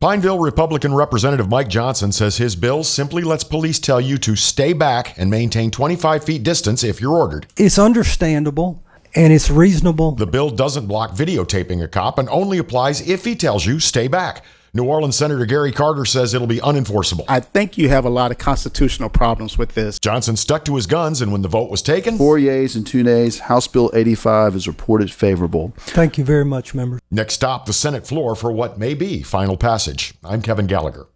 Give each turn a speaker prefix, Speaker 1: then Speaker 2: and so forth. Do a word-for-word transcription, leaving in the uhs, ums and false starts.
Speaker 1: Pineville Republican Representative Mike Johnson says his bill simply lets police tell you to stay back and maintain twenty-five feet distance if you're ordered.
Speaker 2: It's understandable and it's reasonable.
Speaker 1: The bill doesn't block videotaping a cop and only applies if he tells you stay back. New Orleans Senator Gary Carter says it'll be unenforceable.
Speaker 3: I think you have a lot of constitutional problems with this.
Speaker 1: Johnson stuck to his guns, and when the vote was taken,
Speaker 4: four yeas and two nays, House Bill eighty-five is reported favorable.
Speaker 2: Thank you very much, members.
Speaker 1: Next stop, the Senate floor for what may be final passage. I'm Kevin Gallagher.